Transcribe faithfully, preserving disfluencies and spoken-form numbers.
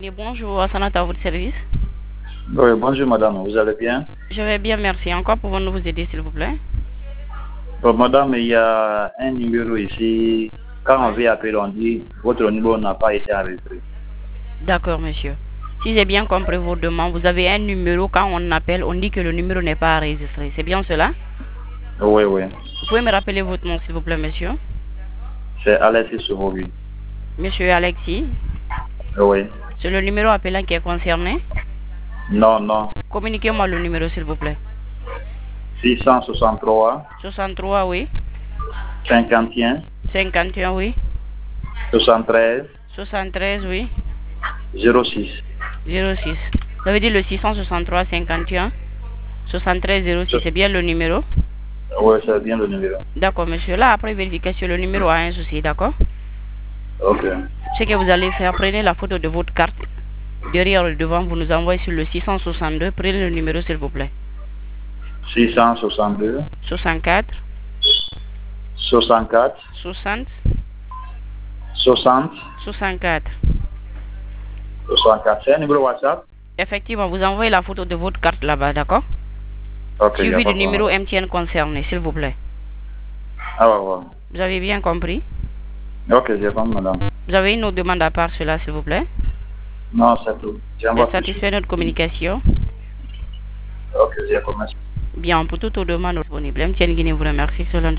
Bonjour, Sanata à votre service. Oui, bonjour madame, vous allez bien? Je vais bien, merci. Encore pouvons-nous vous aider, s'il vous plaît? Bon, madame, il y a un numéro ici. Quand on veut appeler, on dit votre numéro n'a pas été enregistré. D'accord, monsieur. Si j'ai bien compris vos demandes, vous avez un numéro, quand on appelle, on dit que le numéro n'est pas enregistré. C'est bien cela? Oui, oui. Vous pouvez me rappeler votre nom, s'il vous plaît, monsieur? C'est Alexis Sourovi. Monsieur Alexis? Oui. C'est le numéro appelant qui est concerné? Non, non. Communiquez-moi le numéro, s'il vous plaît. six cent soixante-trois. soixante-trois, oui. cinquante et un. cinquante et un, oui. soixante-treize. soixante-treize, oui. zéro six. zéro six. Vous avez dit le six cent soixante-trois, cinquante et un, soixante-treize, zéro six. C'est bien le numéro? Oui, c'est bien le numéro. D'accord, monsieur. Là, après vérification, le numéro a un souci, d'accord? Ok. Ce que vous allez faire, prenez la photo de votre carte. Derrière le devant, vous nous envoyez sur le six cent soixante-deux. Prenez le numéro, s'il vous plaît. six cent soixante-deux. soixante-quatre. soixante-quatre. soixante. soixante. soixante-quatre. soixante-quatre. C'est un numéro WhatsApp? Effectivement, vous envoyez la photo de votre carte là-bas, d'accord? Ok, il y a Suivi pas du de numéro problème. M T N concerné, s'il vous plaît. Ah, ouais, ouais. Vous avez bien compris? Ok, j'ai compris, madame. Vous avez une autre demande à part cela, s'il vous plaît? Non, c'est tout. Vous J'envoie êtes tout de suite. satisfait de notre communication? Ok, j'ai commencé. Bien, pour toute autre demande disponible, M T N Guinée vous remercie. Selon